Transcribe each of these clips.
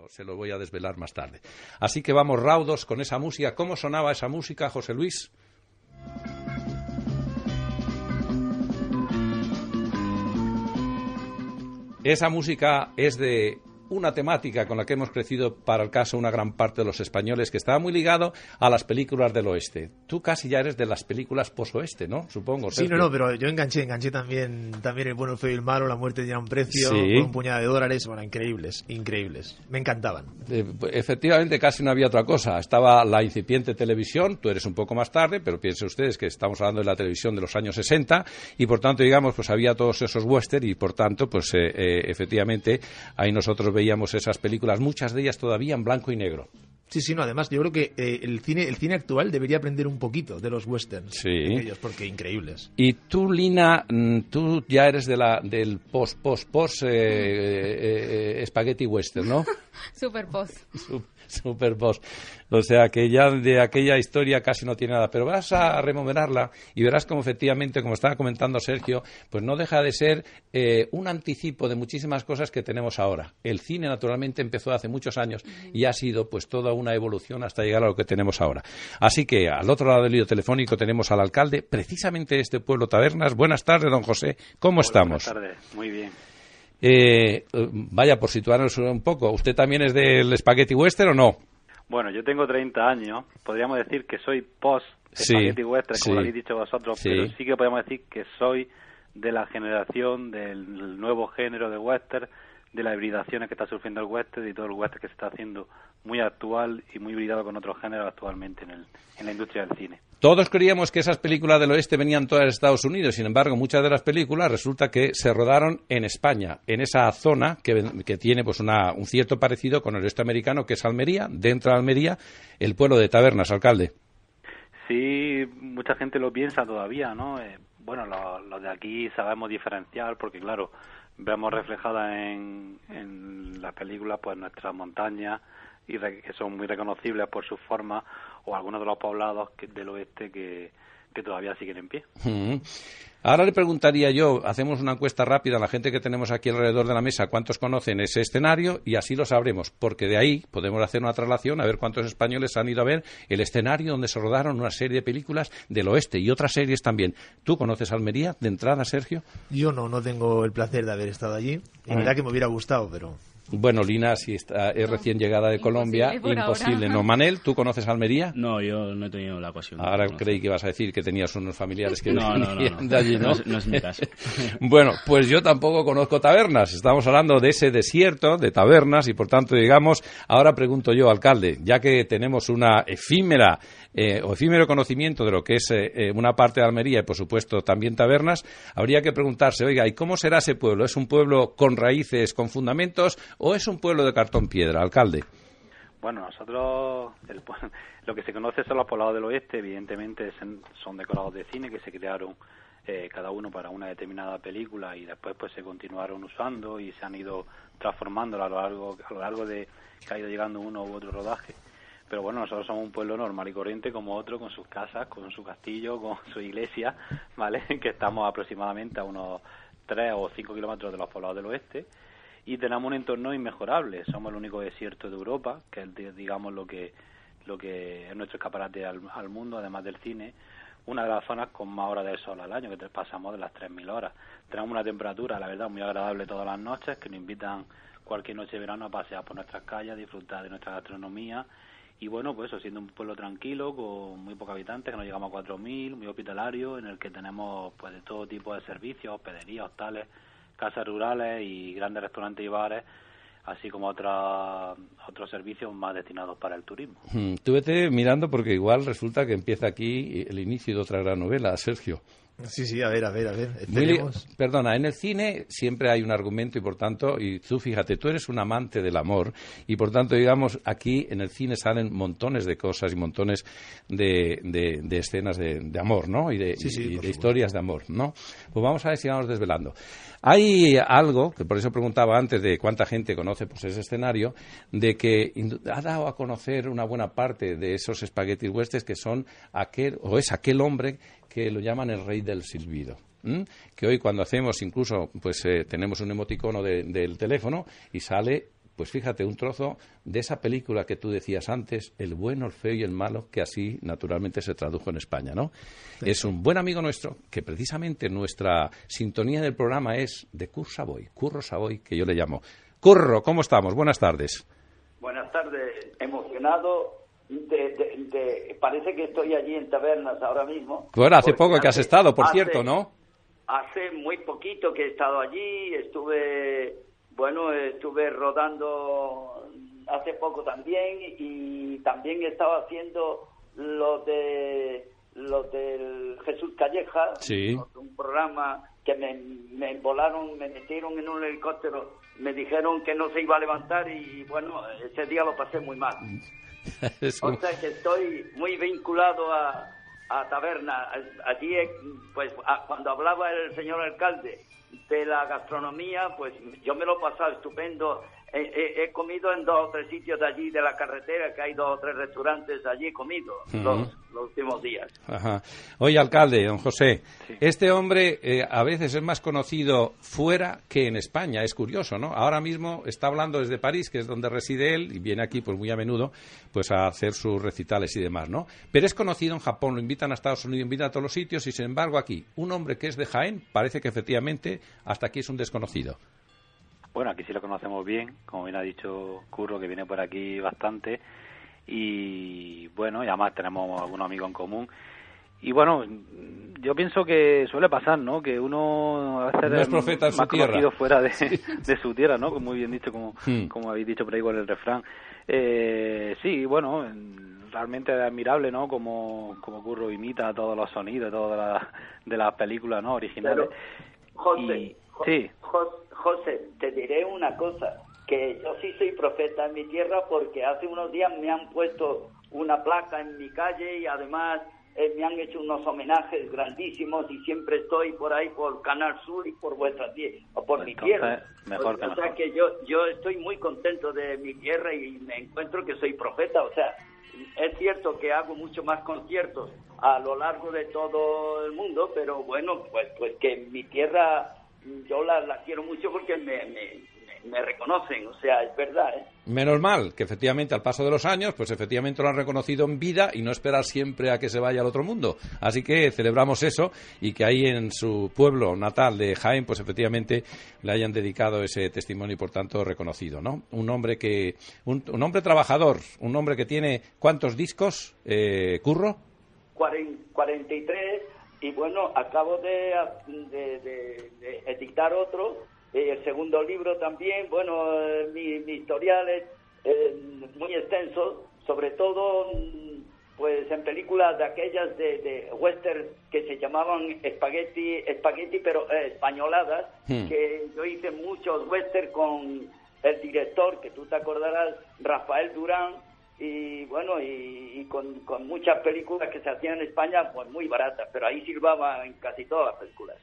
se lo voy a desvelar más tarde. Así que vamos raudos con esa música. ¿Cómo sonaba esa música, José Luis? Esa música es de una temática con la que hemos crecido, para el caso, una gran parte de los españoles, que estaba muy ligado a las películas del oeste. Tú casi ya eres de las películas post-oeste, ¿no? Supongo. Sí, Sergio. no, pero yo enganché también El bueno, el feo y el malo, La muerte tenía un precio, Sí. Por un puñado de dólares, bueno, increíbles, me encantaban. Efectivamente, casi no había otra cosa. Estaba la incipiente televisión, tú eres un poco más tarde, pero piensen ustedes que estamos hablando de la televisión de los años 60, y por tanto, digamos, pues había todos esos western, y por tanto, pues efectivamente, ahí nosotros veíamos esas películas, muchas de ellas todavía en blanco y negro. Sí, no, además yo creo que el cine actual debería aprender un poquito de los westerns, Sí. ellos, porque increíbles. Y tú, Lina, tú ya eres del post spaghetti western, ¿no? Super post. Super post. O sea que ya de aquella historia casi no tiene nada, pero vas a remenorarla y verás como efectivamente, como estaba comentando Sergio, pues no deja de ser un anticipo de muchísimas cosas que tenemos ahora. El cine naturalmente empezó hace muchos años y ha sido pues toda una evolución hasta llegar a lo que tenemos ahora. Así que al otro lado del hilo telefónico tenemos al alcalde precisamente de este pueblo Tabernas. Buenas tardes, don José. ¿Cómo estamos? Buenas tardes, muy bien. Vaya, por situarnos un poco, ¿usted también es del Spaghetti Western o no? Bueno, yo tengo 30 años, podríamos decir que soy post Sí, Spaghetti Western, como sí. lo habéis dicho vosotros, Sí. pero sí que podemos decir que soy de la generación del nuevo género de western, de las hibridaciones que está surgiendo el western y todo el western que se está haciendo muy actual y muy hibridado con otros géneros actualmente en la industria del cine. Todos creíamos que esas películas del oeste venían todas de Estados Unidos, sin embargo, muchas de las películas resulta que se rodaron en España, en esa zona que tiene pues un cierto parecido con el oeste americano, que es Almería, dentro de Almería, el pueblo de Tabernas, alcalde. Sí, mucha gente lo piensa todavía, ¿no? Bueno, los de aquí sabemos diferenciar porque, claro, vemos reflejadas en las películas pues nuestras montañas y que son muy reconocibles por su forma, o algunos de los poblados del oeste que todavía siguen en pie. Ahora le preguntaría yo, hacemos una encuesta rápida a la gente que tenemos aquí alrededor de la mesa, cuántos conocen ese escenario, y así lo sabremos, porque de ahí podemos hacer una traslación a ver cuántos españoles han ido a ver el escenario donde se rodaron una serie de películas del oeste y otras series también. ¿Tú conoces Almería de entrada, Sergio? Yo no tengo el placer de haber estado allí, y verdad que me hubiera gustado, pero... Bueno, Lina, si es recién llegada de Colombia, imposible. ¿No? Manel, ¿tú conoces Almería? No, yo no he tenido la ocasión. Ahora creí que ibas a decir que tenías unos familiares que venían de allí, ¿no? No es mi caso. Bueno, pues yo tampoco conozco Tabernas. Estamos hablando de ese desierto de Tabernas y, por tanto, digamos, ahora pregunto yo, alcalde, ya que tenemos una efímero conocimiento de lo que es una parte de Almería y, por supuesto, también Tabernas, habría que preguntarse, oiga, ¿y cómo será ese pueblo? ¿Es un pueblo con raíces, con fundamentos, o es un pueblo de cartón piedra, alcalde? Bueno, nosotros lo que se conoce son los poblados del oeste, evidentemente son decorados de cine que se crearon cada uno para una determinada película y después pues se continuaron usando y se han ido transformando a lo largo de que ha ido llegando uno u otro rodaje. Pero bueno, nosotros somos un pueblo normal y corriente como otro, con sus casas, con su castillo, con su iglesia, ¿vale? Que estamos aproximadamente a unos 3 o 5 kilómetros de los poblados del oeste. Y tenemos un entorno inmejorable. Somos el único desierto de Europa, que es, digamos, lo que es nuestro escaparate al mundo, además del cine. Una de las zonas con más horas de sol al año, que pasamos de las 3.000 horas. Tenemos una temperatura, la verdad, muy agradable todas las noches, que nos invitan cualquier noche de verano a pasear por nuestras calles, a disfrutar de nuestra gastronomía. Y bueno, pues eso, siendo un pueblo tranquilo, con muy pocos habitantes, que no llegamos a 4.000, muy hospitalario, en el que tenemos pues de todo tipo de servicios, hospederías, hostales, casas rurales y grandes restaurantes y bares, así como otros servicios más destinados para el turismo. Tú vete mirando porque igual resulta que empieza aquí el inicio de otra gran novela, Sergio. Sí, a ver. Perdona, en el cine siempre hay un argumento y por tanto, y tú fíjate, tú eres un amante del amor y por tanto, digamos, aquí en el cine salen montones de cosas y montones de escenas de amor, ¿no? Y de historias de amor, ¿no? Pues vamos a ver si vamos desvelando. Hay algo, que por eso preguntaba antes de cuánta gente conoce pues ese escenario, de que ha dado a conocer una buena parte de esos spaghetti westerns que son aquel hombre que lo llaman el rey del silbido. Que hoy cuando hacemos incluso, pues tenemos un emoticono del teléfono y sale pues fíjate, un trozo de esa película que tú decías antes, El bueno, el feo y el malo, que así naturalmente se tradujo en España, ¿no? Sí. Es un buen amigo nuestro, que precisamente nuestra sintonía del programa es de Curro Savoy, que yo le llamo. Curro, ¿cómo estamos? Buenas tardes. Buenas tardes, emocionado. Parece que estoy allí en Tabernas ahora mismo. Bueno, hace poco que has estado, por cierto, ¿no? Hace muy poquito que he estado allí, estuve rodando hace poco también, y también estaba haciendo lo del Jesús Calleja, sí. Un programa que me volaron, me metieron en un helicóptero, me dijeron que no se iba a levantar, y bueno, ese día lo pasé muy mal. O sea que estoy muy vinculado a Taberna. Allí, pues, cuando hablaba el señor alcalde de la gastronomía, pues yo me lo he pasado estupendo. He comido en 2 o 3 sitios de allí de la carretera, que hay 2 o 3 restaurantes allí, he comido los últimos días. Ajá. Oye, alcalde, don José, sí. Este hombre a veces es más conocido fuera que en España, es curioso, ¿no? Ahora mismo está hablando desde París, que es donde reside él, y viene aquí pues muy a menudo pues a hacer sus recitales y demás, ¿no? Pero es conocido en Japón, lo invitan a Estados Unidos, lo invitan a todos los sitios, y sin embargo aquí, un hombre que es de Jaén, parece que efectivamente hasta aquí es un desconocido. Bueno, aquí sí lo conocemos bien, como bien ha dicho Curro, que viene por aquí bastante, y bueno, y además tenemos algunos amigos en común. Y bueno, yo pienso que suele pasar, ¿no? Que uno a veces no es profeta en su más tierra. Conocido fuera de su tierra, ¿no? Como muy bien dicho, como habéis dicho por ahí con el refrán. Sí, bueno, realmente es admirable, ¿no? Como Curro imita todos los sonidos, todas de las películas, ¿no? Originales. Pero, José, te diré una cosa, que yo sí soy profeta en mi tierra, porque hace unos días me han puesto una placa en mi calle, y además me han hecho unos homenajes grandísimos, y siempre estoy por ahí por Canal Sur y por vuestra tierra, o por mi tierra. Mejor que o sea que yo estoy muy contento de mi tierra, y me encuentro que soy profeta. O sea, es cierto que hago mucho más conciertos a lo largo de todo el mundo, pero bueno, pues que mi tierra yo la quiero mucho, porque me reconocen, o sea, es verdad, ¿eh? Menos mal que efectivamente al paso de los años, pues efectivamente lo han reconocido en vida, y no esperar siempre a que se vaya al otro mundo. Así que celebramos eso, y que ahí en su pueblo natal de Jaén, pues efectivamente le hayan dedicado ese testimonio, y por tanto reconocido, ¿no? Un hombre un hombre trabajador, un hombre que tiene ¿cuántos discos, Curro? 43, y bueno, acabo de editar otro. El segundo libro también, bueno, mi historial es muy extenso, sobre todo pues en películas de aquellas de western que se llamaban espagueti, pero españoladas, que yo hice muchos western con el director, que tú te acordarás, Rafael Durán, y bueno, y con muchas películas que se hacían en España, pues muy baratas, pero ahí silbaba en casi todas las películas.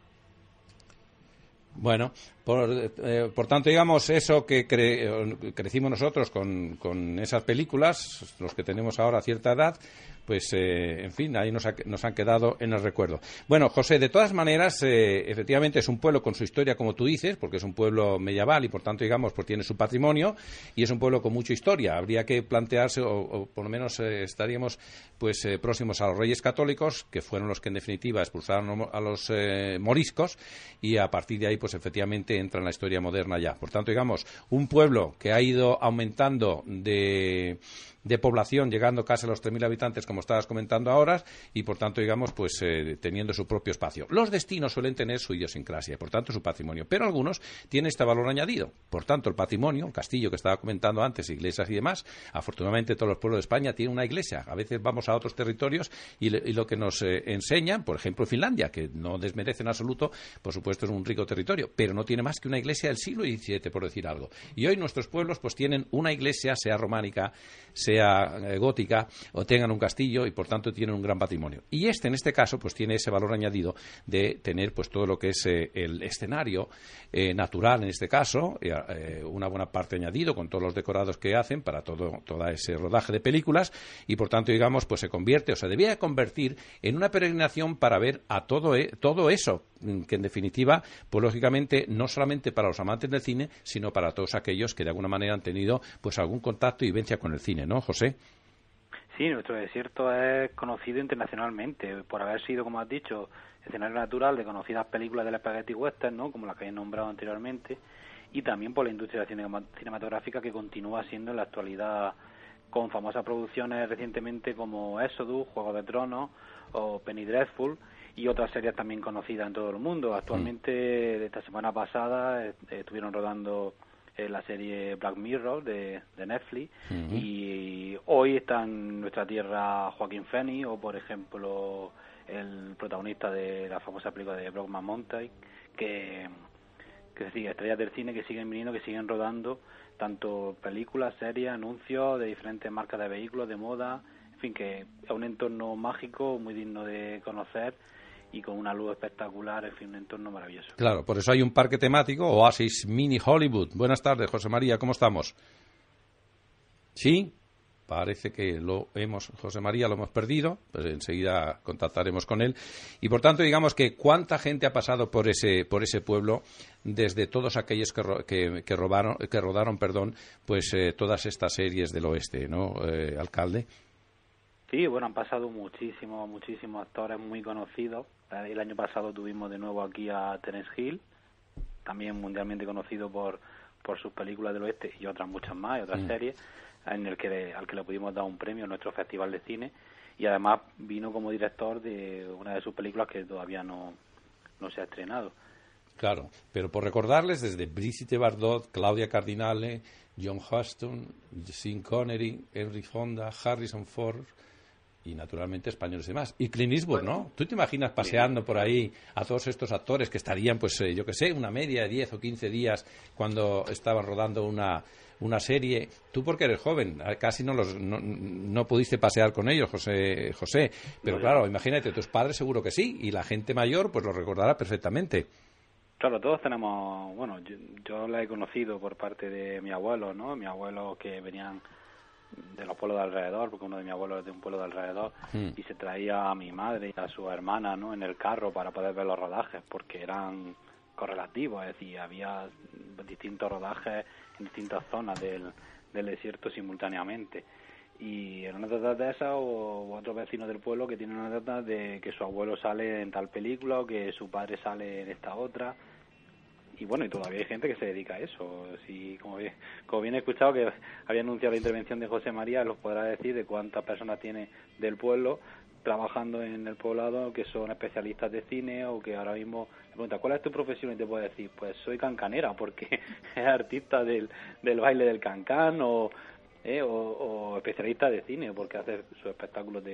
Bueno, por tanto, digamos, eso que crecimos nosotros con esas películas, los que tenemos ahora cierta edad, pues, en fin, ahí nos han quedado en el recuerdo. Bueno, José, de todas maneras, efectivamente es un pueblo con su historia, como tú dices, porque es un pueblo medieval y, por tanto, digamos, pues tiene su patrimonio, y es un pueblo con mucha historia. Habría que plantearse, o por lo menos estaríamos pues próximos a los Reyes Católicos, que fueron los que, en definitiva, expulsaron a los moriscos, y a partir de ahí, pues efectivamente entra en la historia moderna ya. Por tanto, digamos, un pueblo que ha ido aumentando de población, llegando casi a los 3.000 habitantes, como estabas comentando ahora, y por tanto, digamos, pues teniendo su propio espacio. Los destinos suelen tener su idiosincrasia, por tanto, su patrimonio, pero algunos tienen este valor añadido. Por tanto, el patrimonio, el castillo que estaba comentando antes, iglesias y demás, afortunadamente todos los pueblos de España tienen una iglesia. A veces vamos a otros territorios y lo que nos enseñan, por ejemplo, Finlandia, que no desmerece en absoluto, por supuesto es un rico territorio, pero no tiene más que una iglesia del siglo XVII, por decir algo. Y hoy nuestros pueblos pues tienen una iglesia, sea románica, sea sea gótica, o tengan un castillo y por tanto tienen un gran patrimonio. Y en este caso, pues tiene ese valor añadido de tener pues todo lo que es el escenario natural, en este caso, una buena parte añadido con todos los decorados que hacen para todo ese rodaje de películas, y por tanto, digamos, pues se convierte, o se debía convertir en una peregrinación para ver a todo eso, que en definitiva, pues lógicamente, no solamente para los amantes del cine, sino para todos aquellos que de alguna manera han tenido pues algún contacto y vivencia con el cine, ¿no, José? Sí, nuestro desierto es conocido internacionalamente por haber sido, como has dicho, escenario natural de conocidas películas del spaghetti western, ¿no?, como las que he nombrado anteriormente, y también por la industria cinematográfica, que continúa siendo en la actualidad, con famosas producciones recientemente como Exodus, Juego de Tronos o Penny Dreadful, y otras series también conocidas en todo el mundo. Actualmente, esta semana pasada, estuvieron rodando la serie Black Mirror de Netflix, y hoy está en nuestra tierra Joaquín Phoenix, o por ejemplo el protagonista de la famosa película de Brokeback Mountain, que sigue, estrellas del cine que siguen viniendo, que siguen rodando tanto películas, series, anuncios de diferentes marcas de vehículos, de moda, en fin, que es un entorno mágico muy digno de conocer y con una luz espectacular, en fin, un entorno maravilloso. Claro, por eso hay un parque temático, Oasis Mini Hollywood. Buenas tardes, José María, ¿cómo estamos? ¿Sí? Parece que José María lo hemos perdido, pues enseguida contactaremos con él. Y por tanto, digamos que cuánta gente ha pasado por ese pueblo, desde todos aquellos que rodaron, pues todas estas series del oeste, ¿no, alcalde? Sí, bueno, han pasado muchísimos actores muy conocidos. El año pasado tuvimos de nuevo aquí a Terence Hill, también mundialmente conocido por sus películas del oeste y otras muchas más, y otras series, al que le pudimos dar un premio en nuestro festival de cine, y además vino como director de una de sus películas que todavía no se ha estrenado. Claro, pero por recordarles, desde Brigitte Bardot, Claudia Cardinale, John Huston, Sean Connery, Henry Fonda, Harrison Ford y naturalmente españoles y demás. Y Clint Eastwood, ¿no? ¿Tú te imaginas paseando por ahí a todos estos actores que estarían, pues yo que sé, una media de 10 o 15 días cuando estaban rodando una serie? Tú, porque eres joven, casi no pudiste pasear con ellos, José, pero claro, imagínate, tus padres seguro que sí, y la gente mayor pues lo recordará perfectamente. Claro, todos tenemos, bueno, yo la he conocido por parte de mi abuelo, ¿no? Mi abuelo, que venían de los pueblos de alrededor, porque uno de mis abuelos es de un pueblo de alrededor, y se traía a mi madre y a su hermana, ¿no?, en el carro para poder ver los rodajes, porque eran correlativos, es decir, había distintos rodajes en distintas zonas del desierto simultáneamente. Y en una anécdota de esa, o otro vecino del pueblo que tiene una anécdota de que su abuelo sale en tal película, o que su padre sale en esta otra. Y bueno, y todavía hay gente que se dedica a eso. Si, como bien he escuchado que había anunciado la intervención de José María, los podrá decir de cuántas personas tiene del pueblo trabajando en el poblado, que son especialistas de cine, o que ahora mismo le pregunta ¿cuál es tu profesión? Y te puede decir, pues soy cancanera, porque es artista del baile del cancán, o especialista de cine, porque hace sus espectáculos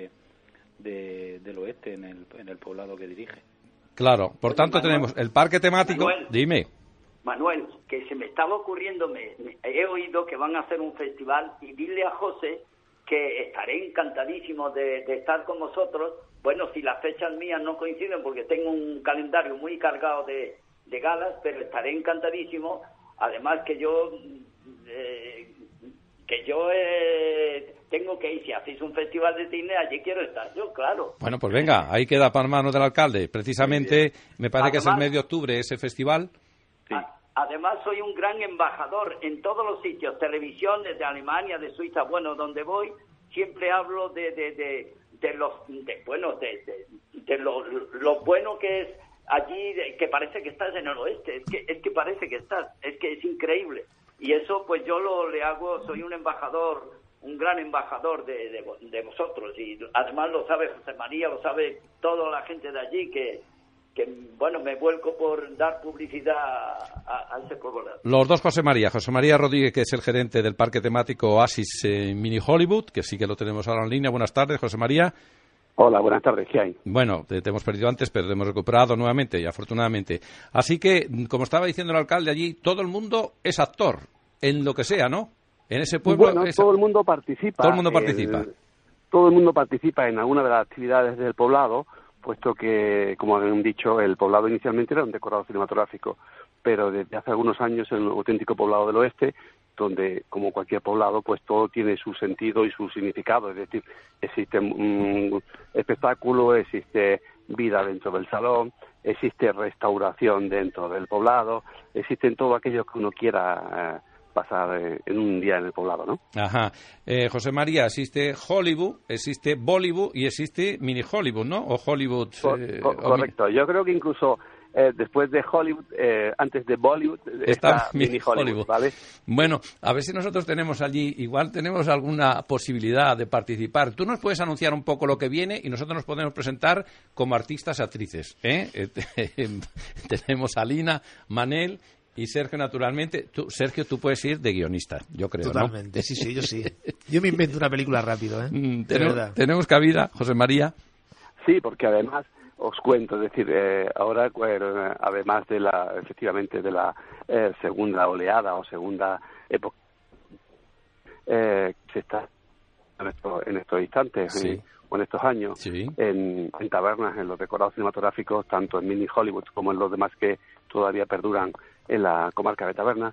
del oeste en el poblado que dirige. Claro, por tanto Manuel, tenemos el parque temático. Manuel, dime. Manuel, que se me estaba ocurriendo, he oído que van a hacer un festival, y dile a José que estaré encantadísimo de estar con vosotros. Bueno, si las fechas mías no coinciden, porque tengo un calendario muy cargado de galas, pero estaré encantadísimo. Además que yo tengo que ir, si hacéis un festival de cine, allí quiero estar yo, claro. Bueno, pues venga, ahí queda para manos del alcalde. Precisamente, me parece además, que es el mes de octubre ese festival. Sí. Además, soy un gran embajador en todos los sitios, televisión, desde Alemania, de Suiza, bueno, donde voy, siempre hablo de lo bueno que es allí, que parece que estás en el oeste, es que parece que estás, es que es increíble. Y eso, pues yo le hago, soy un embajador, un gran embajador de vosotros, y además lo sabe José María, lo sabe toda la gente de allí, que bueno, me vuelco por dar publicidad a ese pueblo. Los dos José María Rodríguez, que es el gerente del parque temático Oasis Mini Hollywood, que sí que lo tenemos ahora en línea. Buenas tardes, José María. Hola, buenas tardes, ¿qué hay? Bueno, te hemos perdido antes, pero te hemos recuperado nuevamente, y afortunadamente. Así que, como estaba diciendo el alcalde allí, todo el mundo es actor, en lo que sea, ¿no? En ese pueblo... Bueno, todo el mundo participa. Todo el mundo participa. Todo el mundo participa en alguna de las actividades del poblado, puesto que, como han dicho, el poblado inicialmente era un decorado cinematográfico, pero desde hace algunos años en el auténtico poblado del oeste, donde, como cualquier poblado, pues todo tiene su sentido y su significado, es decir, existe un espectáculo, existe vida dentro del salón, existe restauración dentro del poblado, existen todo aquello que uno quiera pasar en un día en el poblado, ¿no? Ajá. José María, existe Hollywood, existe Bollywood y existe Mini Hollywood, ¿no? O Hollywood... correcto. Yo creo que incluso después de Hollywood, antes de Bollywood, está Mini Hollywood, ¿vale? Bueno, a ver si nosotros tenemos allí, igual tenemos alguna posibilidad de participar. Tú nos puedes anunciar un poco lo que viene y nosotros nos podemos presentar como artistas y actrices, ¿eh? Tenemos a Lina, Manel... Y Sergio, naturalmente, Sergio, tú puedes ir de guionista, yo creo, totalmente, ¿no? Sí, yo sí. Yo me invento una película rápido, ¿eh? De verdad. ¿Tenemos cabida, José María? Sí, porque además, os cuento, es decir, ahora, además de efectivamente, de la segunda oleada o segunda época, se está en estos instantes, sí. O en estos años, sí. en tabernas, en los decorados cinematográficos, tanto en Mini Hollywood como en los demás que todavía perduran en la comarca de Tabernas.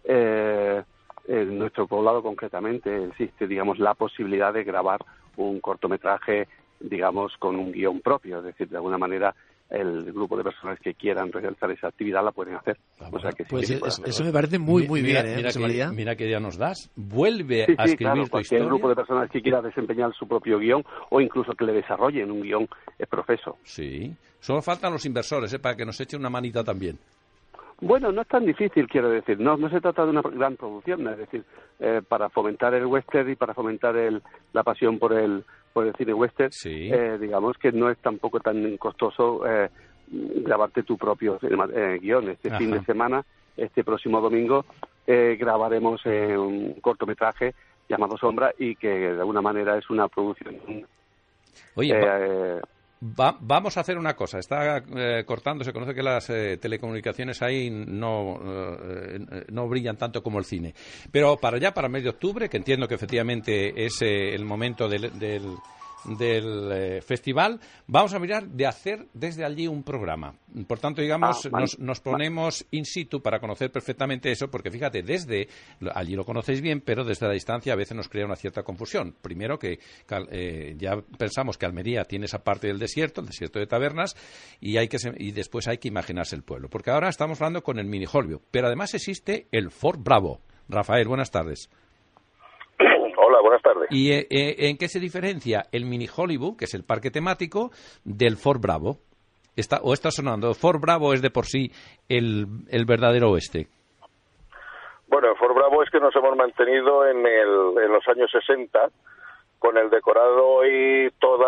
En nuestro poblado concretamente existe, digamos, la posibilidad de grabar un cortometraje, digamos, con un guión propio, es decir, de alguna manera el grupo de personas que quieran realizar esa actividad la pueden hacer. O sea que pues eso me parece muy bien, mira qué idea nos das. Vuelve a escribir claro, tu cualquier historia. grupo de personas que quiera desempeñar su propio guión o incluso que le desarrollen un guión profeso. Sí, solo faltan los inversores, para que nos echen una manita también. Bueno, no es tan difícil, quiero decir. No se trata de una gran producción, es decir, para fomentar el western y para fomentar la pasión por el cine western, sí. Digamos que no es tampoco tan costoso grabarte tu propio guión. Este fin de semana, este próximo domingo, grabaremos un cortometraje llamado Sombra y que de alguna manera es una producción. Oye, vamos a hacer una cosa. Está cortando. Se conoce que las telecomunicaciones ahí no brillan tanto como el cine. Pero para allá, para el mes de octubre, que entiendo que efectivamente es el momento del festival, vamos a mirar de hacer desde allí un programa. Por tanto, digamos, nos ponemos in situ para conocer perfectamente eso, porque fíjate, desde allí lo conocéis bien, pero desde la distancia a veces nos crea una cierta confusión. Primero que ya pensamos que Almería tiene esa parte del desierto, el desierto de Tabernas, y después hay que imaginarse el pueblo. Porque ahora estamos hablando con el Mini Hollywood, pero además existe el Fort Bravo. Rafael, buenas tardes. Hola, buenas tardes. ¿Y en qué se diferencia el Mini Hollywood, que es el parque temático, del Fort Bravo? ¿Está sonando? ¿Fort Bravo es de por sí el verdadero oeste? Bueno, el Fort Bravo es que nos hemos mantenido en los años 60 con el decorado y todo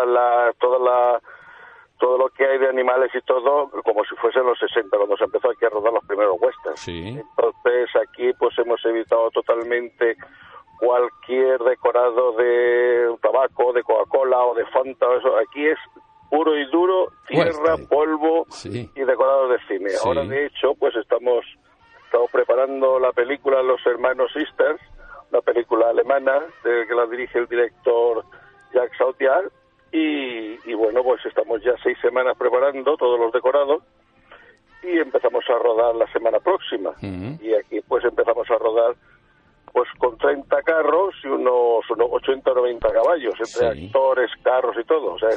lo que hay de animales y todo como si fuesen los 60, cuando se empezó aquí a rodar los primeros westerns. Sí. Entonces aquí pues hemos evitado totalmente cualquier decorado de tabaco, de Coca-Cola o de Fanta. Eso aquí es puro y duro, tierra, polvo sí. y decorados de cine. Sí. Ahora, de hecho, pues estamos preparando la película Los Hermanos Sisters, una película alemana que la dirige el director Jacques Sautier, y bueno, pues estamos ya 6 semanas preparando todos los decorados y empezamos a rodar la semana próxima. Y aquí pues empezamos a rodar pues con 30 carros y unos 80 o 90 caballos, entre actores, carros y todo. O sea,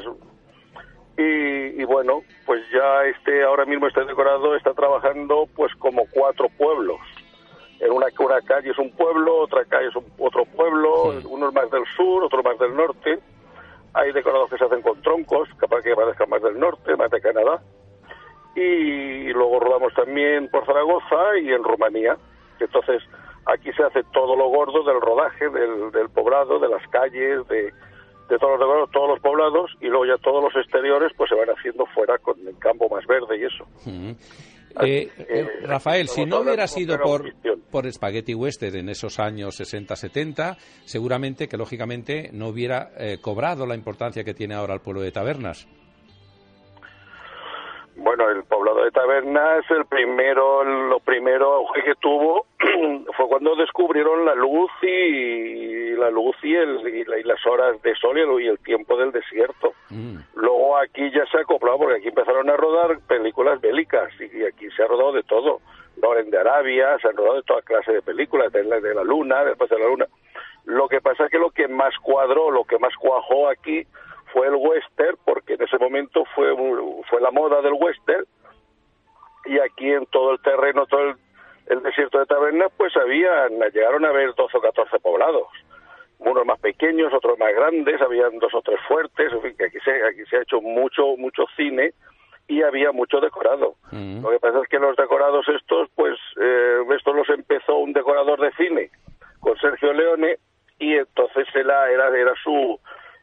y bueno, pues ya ahora mismo este decorado está trabajando pues como 4 pueblos. En una calle es un pueblo, otra calle es otro pueblo, uno más del sur, otro más del norte. Hay decorados que se hacen con troncos, capaz que parezcan más del norte, más de Canadá. Y luego rodamos también por Zaragoza y en Rumanía. Entonces, aquí se hace todo lo gordo del rodaje, del poblado, de las calles, de todos los decorados, todos los poblados, y luego ya todos los exteriores pues se van haciendo fuera con el campo más verde y eso. Rafael, si no hubiera sido por Spaghetti Western en esos años 60-70, seguramente que lógicamente no hubiera cobrado la importancia que tiene ahora el pueblo de Tabernas. Bueno, el poblado de Tabernas, lo primero que tuvo fue cuando descubrieron la luz y las horas de sol y el tiempo del desierto. Luego aquí ya se ha acoplado, porque aquí empezaron a rodar películas bélicas y aquí se ha rodado de todo. Loren de Arabia, se han rodado de toda clase de películas, de la Luna, después de la Luna. Lo que pasa es que lo que más cuadró, lo que más cuajó aquí fue el western, porque en ese momento fue la moda del western, y aquí en todo el terreno, todo el desierto de Tabernas, pues llegaron a haber 12 o 14 poblados, unos más pequeños, otros más grandes, habían 2 o 3 fuertes, en fin, que aquí se ha hecho mucho cine y había mucho decorado. Lo que pasa es que los decorados estos, pues estos los empezó un decorador de cine con Sergio Leone, y entonces era su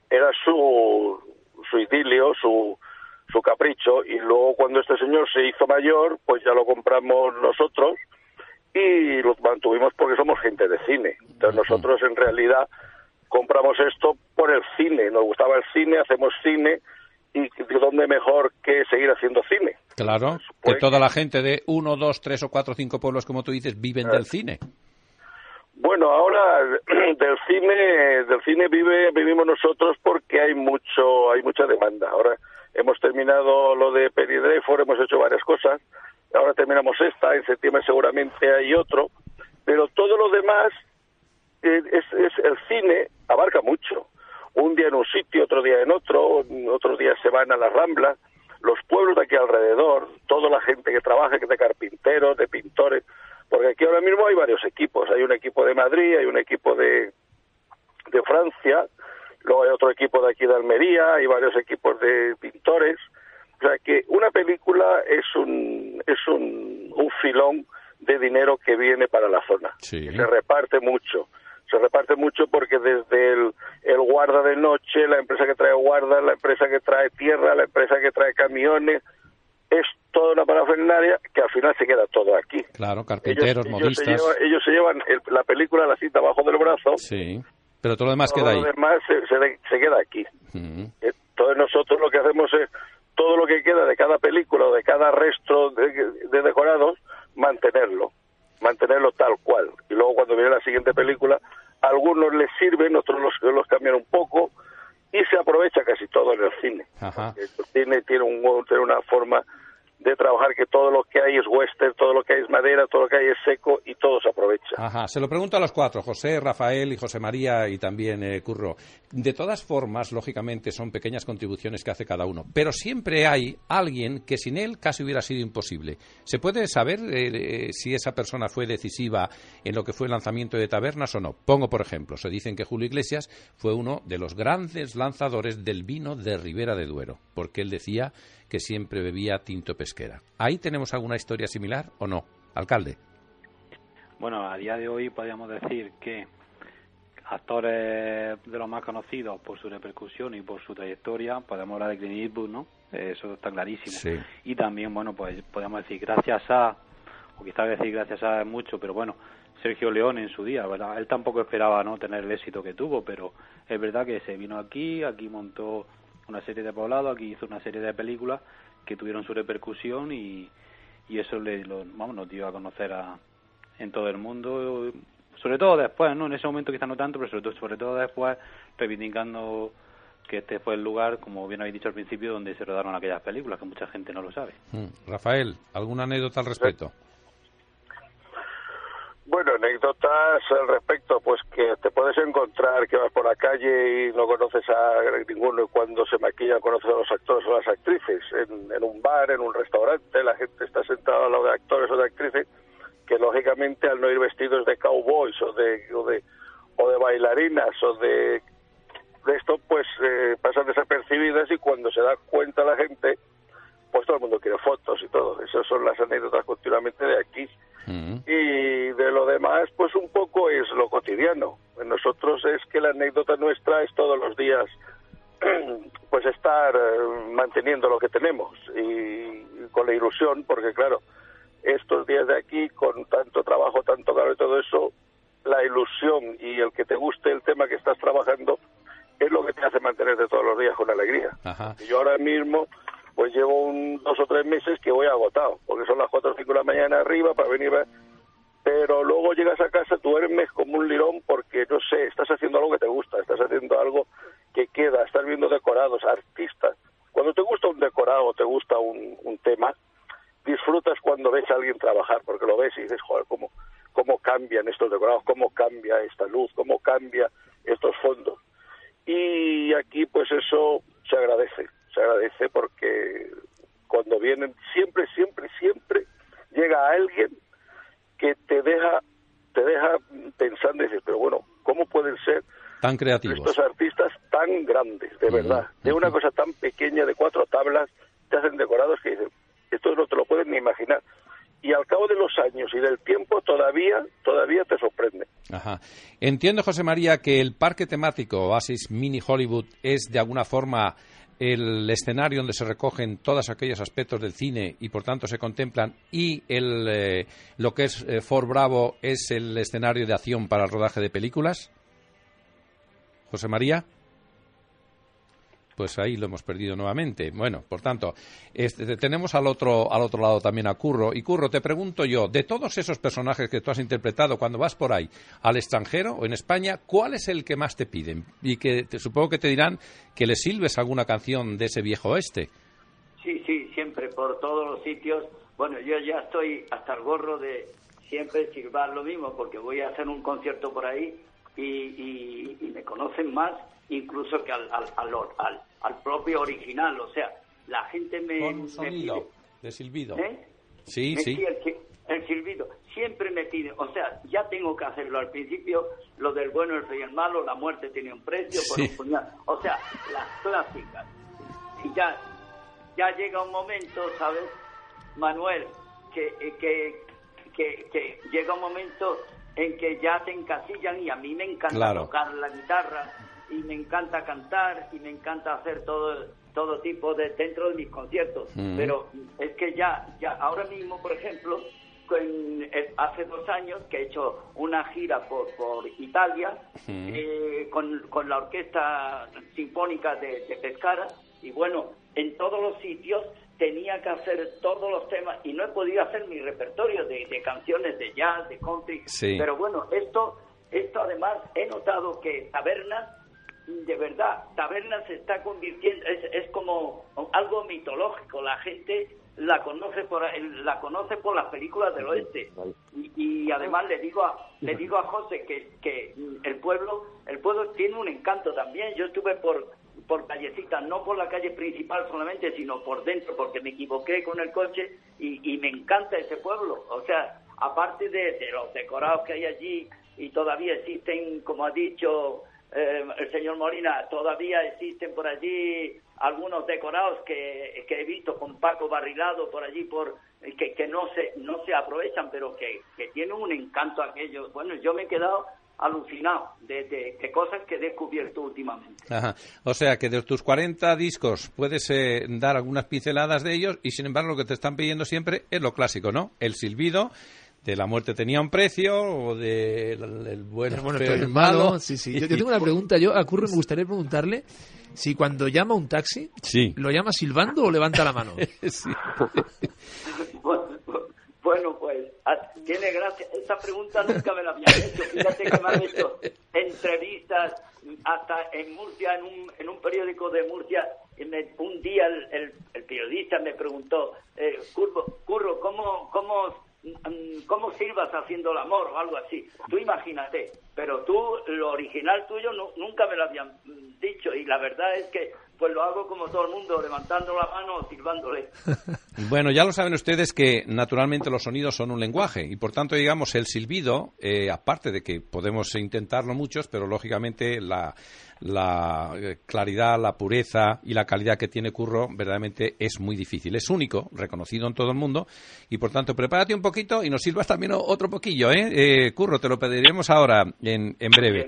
idilio, su capricho, y luego cuando este señor se hizo mayor, pues ya lo compramos nosotros y lo mantuvimos porque somos gente de cine. Entonces nosotros en realidad compramos esto por el cine, nos gustaba el cine, hacemos cine, y dónde mejor que seguir haciendo cine. Claro, pues, que toda la gente de 1, 2, 3 o 4 o 5 pueblos, como tú dices, viven del cine. Bueno, ahora del cine vivimos nosotros porque hay mucha demanda. Ahora hemos terminado lo de Penny Dreadful, hemos hecho varias cosas. Ahora terminamos esta, en septiembre seguramente hay otro, pero todo lo demás el cine abarca mucho. Un día en un sitio, otro día en otros días se van a las Ramblas, los pueblos de aquí alrededor, toda la gente que trabaja, que de carpinteros, de pintores. Porque aquí ahora mismo hay varios equipos. Hay un equipo de Madrid, hay un equipo de Francia, luego hay otro equipo de aquí de Almería, hay varios equipos de pintores. O sea que una película es un filón de dinero que viene para la zona. Sí. Se reparte mucho porque desde el guarda de noche, la empresa que trae guardas, la empresa que trae tierra, la empresa que trae camiones, es toda una parafernalia que al final se queda todo aquí. Claro, carpinteros, modistas. Ellos se llevan la película, la cinta bajo del brazo. Sí, pero todo lo demás queda ahí. Todo lo demás se queda aquí. Entonces nosotros lo que hacemos es todo lo que queda de cada película o de cada resto de decorados, mantenerlo tal cual. Y luego cuando viene la siguiente película, algunos les sirven, otros los cambian un poco, y se aprovecha casi todo en el cine. Tiene una forma de trabajar que todo lo que hay es western, todo lo que hay es madera, todo lo que hay es seco y todo se aprovecha. Se lo pregunto a los 4, José, Rafael y José María y también Curro. De todas formas, lógicamente, son pequeñas contribuciones que hace cada uno, pero siempre hay alguien que sin él casi hubiera sido imposible. ¿Se puede saber si esa persona fue decisiva en lo que fue el lanzamiento de Tabernas o no? Pongo, por ejemplo, se dicen que Julio Iglesias fue uno de los grandes lanzadores del vino de Ribera de Duero, porque él decía que siempre bebía tinto pesquera. ¿Ahí tenemos alguna historia similar o no, alcalde? Bueno, a día de hoy podríamos decir que actores de los más conocidos por su repercusión y por su trayectoria, podemos hablar de Clint Eastwood, ¿no? Eso está clarísimo. Sí. Y también, bueno, pues podemos decir gracias a mucho, pero bueno, Sergio Leone en su día, ¿verdad? Él tampoco esperaba no tener el éxito que tuvo, pero es verdad que se vino aquí montó una serie de poblados, aquí hizo una serie de películas que tuvieron su repercusión y eso nos dio a conocer en todo el mundo, sobre todo después, ¿no? En ese momento quizás no tanto, pero sobre todo después, reivindicando que este fue el lugar, como bien habéis dicho al principio, donde se rodaron aquellas películas, que mucha gente no lo sabe. Rafael, ¿alguna anécdota al respecto? Bueno, anécdotas al respecto, pues que te puedes encontrar que vas por la calle y no conoces a ninguno, y cuando se maquillan conoces a los actores o las actrices, en un bar, en un restaurante, la gente está sentada al lado de actores o de actrices que lógicamente al no ir vestidos de cowboys o de bailarinas o de esto, pues pasan desapercibidas, y cuando se da cuenta la gente, pues todo el mundo quiere fotos y todo. Esas son las anécdotas continuamente de aquí. Y de lo demás, pues un poco es lo cotidiano. Nosotros es que la anécdota nuestra es todos los días pues estar manteniendo lo que tenemos y con la ilusión, porque claro, estos días de aquí, con tanto trabajo, tanto calor y todo eso, la ilusión y el que te guste el tema que estás trabajando es lo que te hace mantenerte todos los días con alegría. Y yo ahora mismo pues llevo 2 2 o 3 meses que voy agotado, porque son las 4 o 5 de la mañana arriba para venir, pero luego llegas a casa, duermes como un lirón porque, no sé, estás haciendo algo que te gusta, estás haciendo algo que queda, estás viendo decorados, artistas. Cuando te gusta un decorado, te gusta un tema, disfrutas cuando ves a alguien trabajar, porque lo ves y dices, joder, cómo cambian estos decorados, cómo cambia esta luz, cómo cambia estos fondos. Y aquí, pues eso se agradece porque cuando vienen, siempre llega alguien que te deja pensando y dices, pero bueno, ¿cómo pueden ser tan creativos estos artistas tan grandes, de verdad? De una cosa tan pequeña, de 4 tablas, te hacen decorados que dicen, esto no te lo puedes ni imaginar. Y al cabo de los años y del tiempo todavía te sorprende. Ajá. Entiendo, José María, que el parque temático Oasis Mini Hollywood es de alguna forma el escenario donde se recogen todos aquellos aspectos del cine y por tanto se contemplan, y lo que es Fort Bravo es el escenario de acción para el rodaje de películas. José María, pues ahí lo hemos perdido nuevamente. Bueno, por tanto, tenemos al otro lado también a Curro. Y Curro, te pregunto yo, de todos esos personajes que tú has interpretado, cuando vas por ahí al extranjero o en España, ¿cuál es el que más te piden? Y que supongo que te dirán que le silbes alguna canción de ese viejo oeste. Sí, siempre, por todos los sitios. Bueno, yo ya estoy hasta el gorro de siempre silbar lo mismo, porque voy a hacer un concierto por ahí y me conocen más incluso que al propio original. O sea, la gente Con un sonido de silbido. Sí. El silbido siempre me pide, o sea, ya tengo que hacerlo al principio, lo del bueno, el feo y el malo, la muerte tiene un precio por un puñal, o sea, las clásicas. Y ya llega un momento, ¿sabes, Manuel? Que llega un momento en que ya te encasillan, y a mí me encanta tocar la guitarra, y me encanta cantar, y me encanta hacer todo tipo de dentro de mis conciertos. Pero es que ya ahora mismo, por ejemplo, hace 2 años que he hecho una gira por Italia, con la Orquesta Sinfónica de Pescara, y bueno, en todos los sitios tenía que hacer todos los temas, y no he podido hacer mi repertorio de canciones de jazz, de country, pero bueno, esto además he notado que Tabernas, de verdad, Tabernas se está convirtiendo, es como algo mitológico. La gente la conoce por las películas del oeste, y además le digo a José que el pueblo tiene un encanto también. Yo estuve por callecitas, no por la calle principal solamente, sino por dentro, porque me equivoqué con el coche, y me encanta ese pueblo. O sea, aparte de los decorados que hay allí, y todavía existen, como ha dicho el señor Molina, todavía existen por allí algunos decorados que he visto con Paco Barrilado por allí, que no se aprovechan, pero que tienen un encanto aquello. Bueno, yo me he quedado alucinado de cosas que he descubierto últimamente. Ajá. O sea que de tus 40 discos puedes dar algunas pinceladas de ellos, y sin embargo lo que te están pidiendo siempre es lo clásico, ¿no? El silbido de La muerte tenía un precio, o de el bueno, el malo. Sí. Yo tengo una pregunta. Yo a Curro me gustaría preguntarle si cuando llama un taxi, ¿lo llama silbando o levanta la mano? Sí. Bueno, pues tiene gracia. Esa pregunta nunca me la habían hecho. Fíjate que me han hecho entrevistas hasta en Murcia, en un periódico de Murcia. Un día el periodista me preguntó, Curro, ¿cómo silbas haciendo el amor o algo así? Tú imagínate, pero lo original tuyo nunca me lo habían dicho, y la verdad es que pues lo hago como todo el mundo, levantando la mano o silbándole. Bueno, ya lo saben ustedes que naturalmente los sonidos son un lenguaje, y por tanto, digamos, el silbido, aparte de que podemos intentarlo muchos, pero lógicamente la claridad, la pureza y la calidad que tiene Curro verdaderamente es muy difícil. Es único, reconocido en todo el mundo, y por tanto prepárate un poquito y nos silbas también otro poquillo, Curro, te lo pediremos ahora en breve.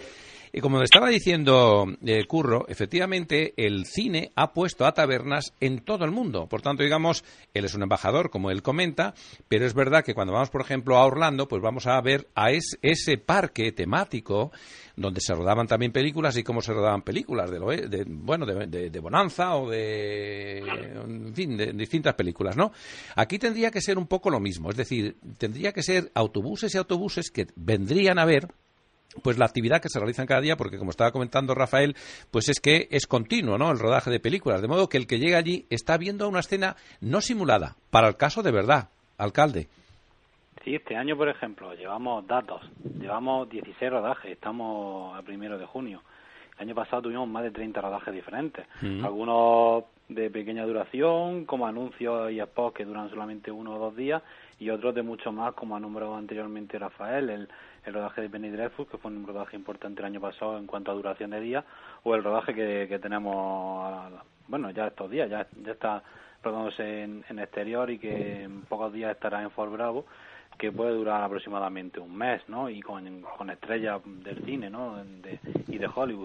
Y como le estaba diciendo Curro, efectivamente el cine ha puesto a tabernas en todo el mundo. Por tanto, digamos, él es un embajador, como él comenta, pero es verdad que cuando vamos, por ejemplo, a Orlando, pues vamos a ver a ese parque temático donde se rodaban también películas y cómo se rodaban películas de Bonanza o en fin, de distintas películas, ¿no? Aquí tendría que ser un poco lo mismo, es decir, tendría que ser autobuses y autobuses que vendrían a ver pues la actividad que se realiza cada día, porque como estaba comentando Rafael, pues es que es continuo, ¿no?, el rodaje de películas, de modo que el que llega allí está viendo una escena no simulada, para el caso de verdad, alcalde. Sí, este año, por ejemplo, llevamos 16 rodajes, estamos a 1 de junio. El año pasado tuvimos más de 30 rodajes diferentes, algunos de pequeña duración, como anuncios y spots que duran solamente 1 o 2 días, y otros de mucho más, como ha nombrado anteriormente Rafael, el rodaje de Penny Dreadful, que fue un rodaje importante el año pasado en cuanto a duración de días, o el rodaje que tenemos, ya estos días, ya está rodándose en exterior y que en pocos días estará en Fort Bravo, que puede durar aproximadamente un mes, ¿no? Y con estrellas del cine, ¿no? Y de Hollywood.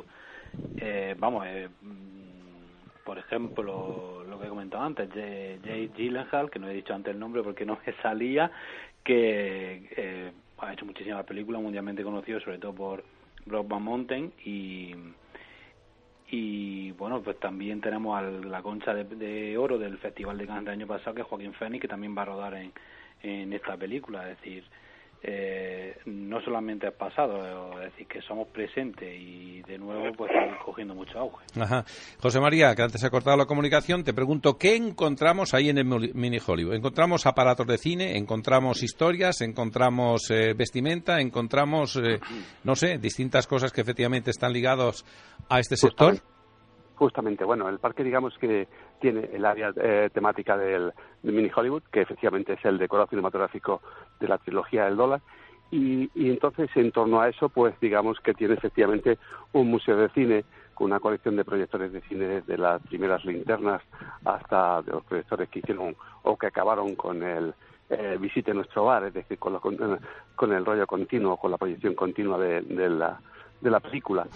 Por ejemplo, lo que he comentado antes, Jake Gyllenhaal, que no he dicho antes el nombre porque no me salía, que ha hecho muchísimas películas, mundialmente conocido, sobre todo por Brokeback Mountain, y bueno, pues también tenemos la Concha de Oro del Festival de Cannes del año pasado, que es Joaquín Phoenix, que también va a rodar en esta película. Es decir, no solamente es pasado, es decir, que somos presentes y de nuevo pues cogiendo mucho auge. Ajá. José María, que antes se ha cortado la comunicación, te pregunto, ¿qué encontramos ahí en el Mini Hollywood? ¿Encontramos aparatos de cine? ¿Encontramos historias? ¿Encontramos vestimenta? ¿Encontramos, distintas cosas que efectivamente están ligados a este sector? Justamente, bueno, el parque, digamos que tiene el área temática del Mini Hollywood, que efectivamente es el decorado cinematográfico de la trilogía del dólar, y entonces en torno a eso, pues digamos que tiene efectivamente un museo de cine con una colección de proyectores de cine desde las primeras linternas hasta de los proyectores que hicieron o que acabaron con el Visite Nuestro Bar, es decir, con el rollo continuo, con la proyección continua de la película.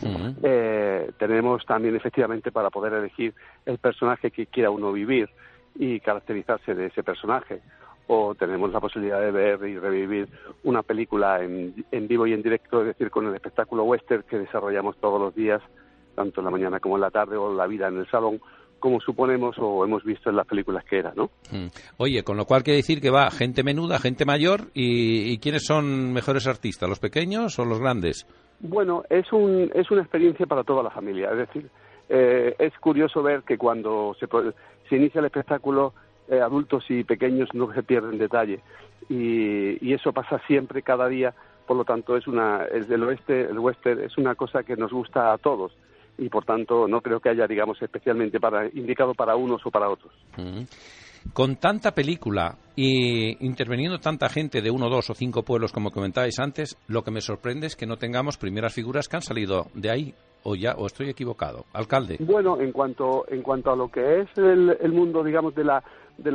Tenemos también efectivamente para poder elegir el personaje que quiera uno vivir y caracterizarse de ese personaje, o tenemos la posibilidad de ver y revivir una película en vivo y en directo, es decir, con el espectáculo western que desarrollamos todos los días, tanto en la mañana como en la tarde, o la vida en el salón, como suponemos o hemos visto en las películas que era, ¿no? Oye, con lo cual quiere decir que va gente menuda, gente mayor, y ¿quiénes son mejores artistas, los pequeños o los grandes? Bueno, es una experiencia para toda la familia, es decir, es curioso ver que cuando se inicia el espectáculo, adultos y pequeños no se pierden detalle, y eso pasa siempre, cada día. Por lo tanto el western es una cosa que nos gusta a todos, y por tanto no creo que haya, digamos, especialmente indicado para unos o para otros. Con tanta película y interviniendo tanta gente de 1, 2 o 5 pueblos, como comentabais antes, lo que me sorprende es que no tengamos primeras figuras que han salido de ahí, o estoy equivocado, alcalde. Bueno, en cuanto a lo que es el mundo, digamos, de la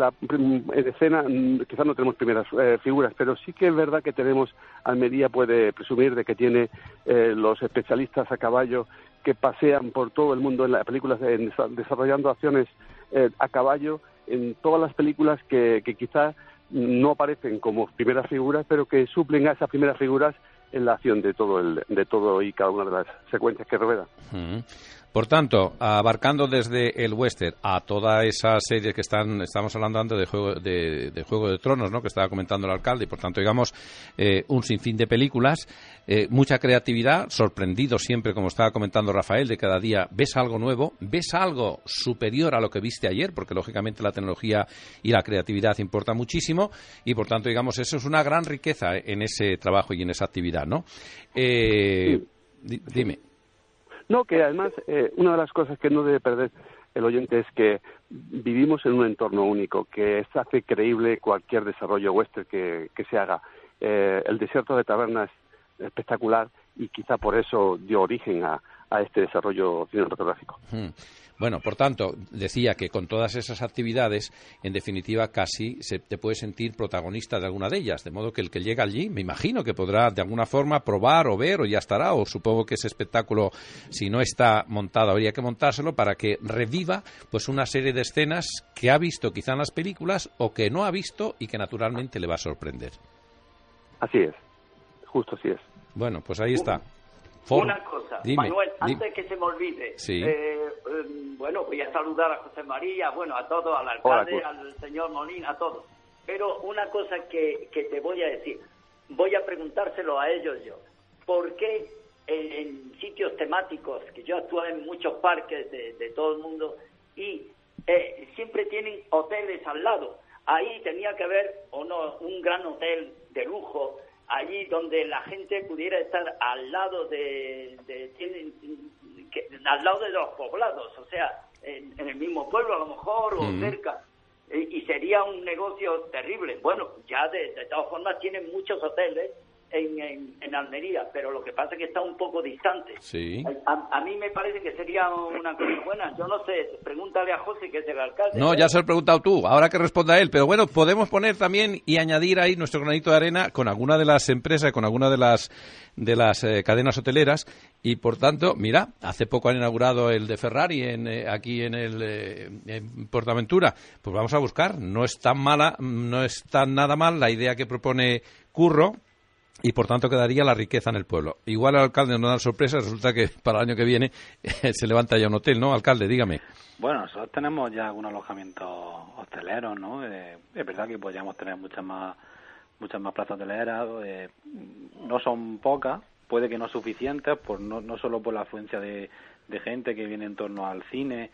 escena, quizás no tenemos primeras figuras, pero sí que es verdad que Almería puede presumir de que tiene los especialistas a caballo que pasean por todo el mundo en las películas, desarrollando acciones a caballo en todas las películas que quizás no aparecen como primeras figuras, pero que suplen a esas primeras figuras en la acción de todo y cada una de las secuencias que ruedan. Por tanto, abarcando desde el western a toda esa serie que estamos hablando antes de Juego de Tronos, ¿no?, que estaba comentando el alcalde, y por tanto, digamos, un sinfín de películas, mucha creatividad, sorprendido siempre, como estaba comentando Rafael, de cada día ves algo nuevo, ves algo superior a lo que viste ayer, porque lógicamente la tecnología y la creatividad importa muchísimo, y por tanto, digamos, eso es una gran riqueza en ese trabajo y en esa actividad, ¿no? Dime. No, que además una de las cosas que no debe perder el oyente es que vivimos en un entorno único, que hace creíble cualquier desarrollo western que se haga. El desierto de Taberna es espectacular y quizá por eso dio origen a a este desarrollo cinematográfico. Bueno, por tanto, decía que con todas esas actividades, en definitiva, casi te puedes sentir protagonista de alguna de ellas, de modo que el que llega allí, me imagino que podrá de alguna forma probar o ver, o ya estará, o supongo que ese espectáculo, si no está montado, habría que montárselo para que reviva pues una serie de escenas que ha visto quizá en las películas o que no ha visto y que naturalmente le va a sorprender. Así es, justo así es. Bueno, pues ahí está. Una cosa, dime, Manuel, antes que se me olvide, sí. Bueno, voy a saludar a José María, bueno, a todos, al alcalde, al señor Molina, a todos. Pero una cosa que te voy a decir, voy a preguntárselo a ellos yo. ¿Por qué en sitios temáticos, que yo actúo en muchos parques de todo el mundo, y siempre tienen hoteles al lado? Ahí tenía que haber, o no, un gran hotel de lujo, allí donde la gente pudiera estar al lado al lado de los poblados, o sea, en el mismo pueblo a lo mejor, o cerca, y sería un negocio terrible. Bueno, ya de todas formas tienen muchos hoteles en Almería, pero lo que pasa es que está un poco distante. Sí. A mí me parece que sería una cosa buena. Yo no sé, pregúntale a José, que es el alcalde. No, ya se lo he preguntado tú, ahora que responda él. Pero bueno, podemos poner también y añadir ahí nuestro granito de arena con alguna de las empresas, con alguna de las cadenas hoteleras. Y por tanto, mira, hace poco han inaugurado el de Ferrari aquí en Portaventura. Pues vamos a buscar. No es tan mala, no es tan nada mal la idea que propone Curro. Y por tanto quedaría la riqueza en el pueblo. Igual al alcalde nos da sorpresa, resulta que para el año que viene se levanta ya un hotel, ¿no, alcalde? Dígame. Bueno, nosotros tenemos ya algunos alojamientos hosteleros, ¿no? Es verdad que podríamos tener muchas más plazas hoteleras, no son pocas, puede que no suficientes, no solo por la afluencia de gente que viene en torno al cine,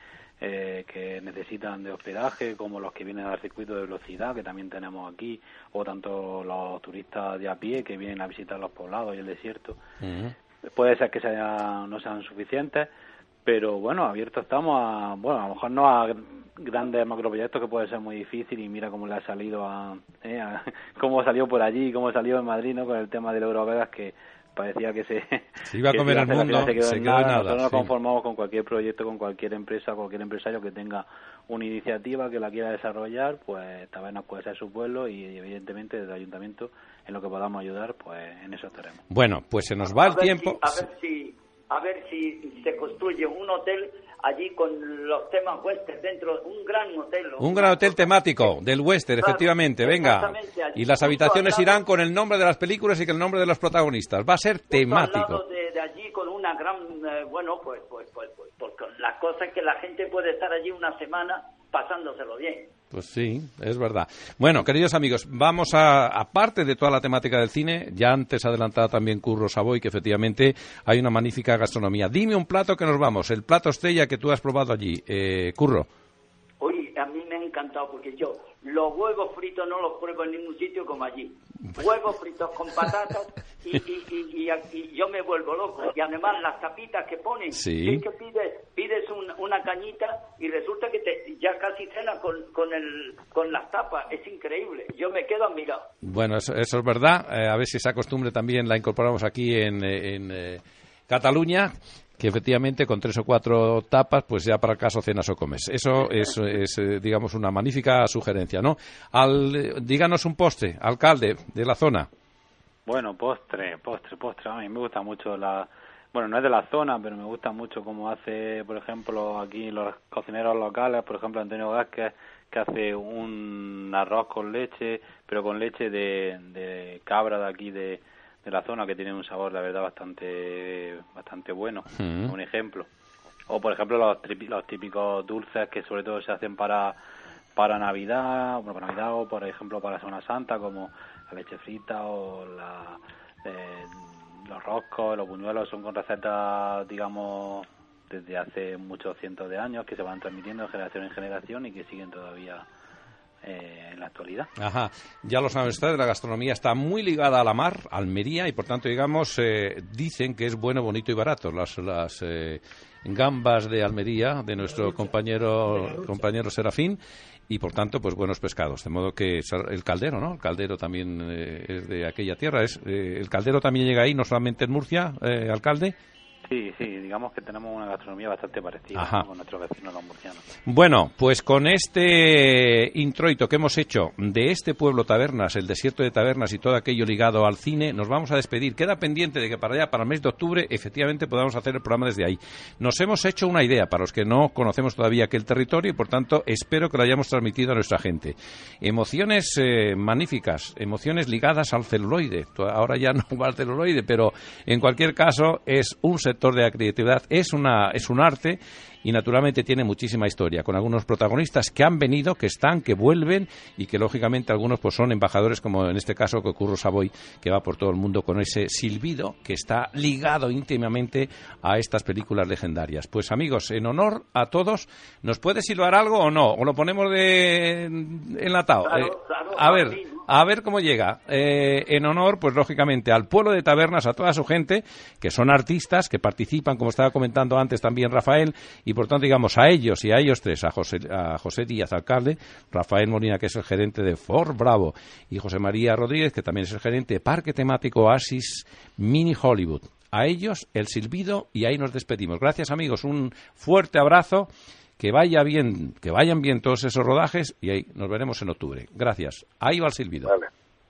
que necesitan de hospedaje, como los que vienen al circuito de velocidad, que también tenemos aquí, o tanto los turistas de a pie que vienen a visitar los poblados y el desierto. Puede ser que no sean suficientes, pero bueno, abiertos estamos a lo mejor no a grandes macroproyectos, que puede ser muy difícil, y mira cómo le ha salido cómo salió por allí, cómo salió en Madrid, ¿no? Con el tema del Eurovegas, que parecía que se iba a comer el mundo, se quedó en nada. Nosotros nos conformamos con cualquier proyecto, con cualquier empresa, cualquier empresario que tenga una iniciativa que la quiera desarrollar, pues Tabernas puede ser su pueblo, y evidentemente desde el ayuntamiento, en lo que podamos ayudar, pues en eso estaremos. Bueno, pues se nos va el tiempo. A ver si se construye un hotel allí con los temas western dentro, un gran hotel. Un gran hotel temático del western, claro, efectivamente, venga. Y las habitaciones irán con el nombre de las películas y con el nombre de los protagonistas. Va a ser temático. Al lado de allí con una gran, pues con las cosas que la gente puede estar allí una semana pasándoselo bien. Pues sí, es verdad. Bueno, queridos amigos, vamos aparte de toda la temática del cine, ya antes adelantaba también Curro Savoy, que efectivamente hay una magnífica gastronomía. Dime un plato que nos vamos, el plato estrella que tú has probado allí, Curro. Oye, a mí me ha encantado, porque yo los huevos fritos no los pruebo en ningún sitio como allí. Huevos fritos con patatas y yo me vuelvo loco. Y además las tapitas que ponen, sí. Es que pides una cañita y resulta que ya casi cena con las tapas. Es increíble. Yo me quedo admirado. Bueno, eso es verdad. A ver si esa costumbre también la incorporamos aquí en Cataluña, que efectivamente con 3 o 4 tapas, pues ya para el caso cenas o comes. Eso es digamos, una magnífica sugerencia, ¿no? Díganos un postre, alcalde de la zona. Bueno, postre. A mí me gusta mucho bueno, no es de la zona, pero me gusta mucho cómo hace, por ejemplo, aquí los cocineros locales, por ejemplo, Antonio Vázquez, que hace un arroz con leche, pero con leche de cabra de aquí de la zona, que tiene un sabor, la verdad, bastante bueno. Un ejemplo. O, por ejemplo, los típicos dulces que sobre todo se hacen para Navidad, o, por ejemplo, para Semana Santa, como la leche frita o los roscos, los buñuelos, son con recetas, digamos, desde hace muchos cientos de años, que se van transmitiendo de generación en generación y que siguen todavía en la actualidad. Ajá, ya lo saben ustedes, la gastronomía está muy ligada a la mar, Almería, y por tanto, digamos, dicen que es bueno, bonito y barato. Las gambas de Almería, de nuestro compañero Serafín, y por tanto, pues buenos pescados. De modo que el caldero, ¿no? El caldero también es de aquella tierra. ¿El caldero también llega ahí, no solamente en Murcia, alcalde? Sí, digamos que tenemos una gastronomía bastante parecida, ¿no?, con nuestros vecinos los murcianos. Bueno, pues con este introito que hemos hecho de este pueblo Tabernas, el desierto de Tabernas y todo aquello ligado al cine, nos vamos a despedir. Queda pendiente de que para allá, para el mes de octubre, efectivamente podamos hacer el programa desde ahí. Nos hemos hecho una idea para los que no conocemos todavía aquel territorio y, por tanto, espero que lo hayamos transmitido a nuestra gente. Emociones magníficas, emociones ligadas al celuloide. Ahora ya no va al celuloide, pero en cualquier caso es un sector de la creatividad, es un arte y naturalmente tiene muchísima historia, con algunos protagonistas que han venido, que están, que vuelven y que lógicamente algunos pues son embajadores, como en este caso Curro Savoy, que va por todo el mundo con ese silbido que está ligado íntimamente a estas películas legendarias. Pues amigos, en honor a todos, ¿nos puede silbar algo o no? ¿O lo ponemos de enlatado? Claro, A ver cómo llega. En honor, pues lógicamente, al pueblo de Tabernas, a toda su gente, que son artistas, que participan, como estaba comentando antes también Rafael, y por tanto, digamos, a ellos y a ellos tres, a José Díaz, alcalde, Rafael Molina, que es el gerente de Fort Bravo, y José María Rodríguez, que también es el gerente de Parque Temático Oasis Mini Hollywood. A ellos, el silbido, y ahí nos despedimos. Gracias, amigos, un fuerte abrazo. Que vayan bien todos esos rodajes y ahí nos veremos en octubre. Gracias. Ahí va el silbido. Vale.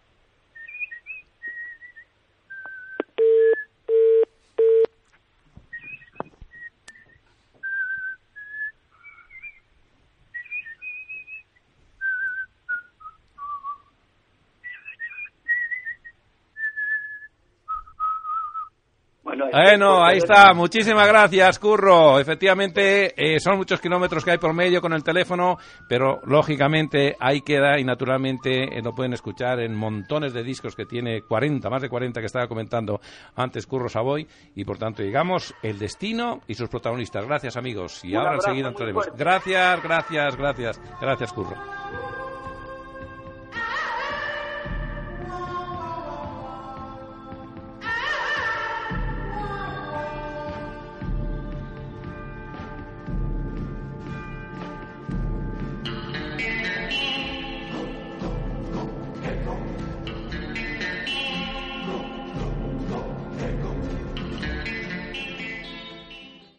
Bueno, ahí está. Muchísimas gracias, Curro. Efectivamente, son muchos kilómetros que hay por medio con el teléfono, pero lógicamente ahí queda y naturalmente lo pueden escuchar en montones de discos que tiene, más de 40 que estaba comentando antes Curro Savoy, y por tanto, digamos, el destino y sus protagonistas. Gracias, amigos. Y ahora enseguida entraremos. Gracias, Curro.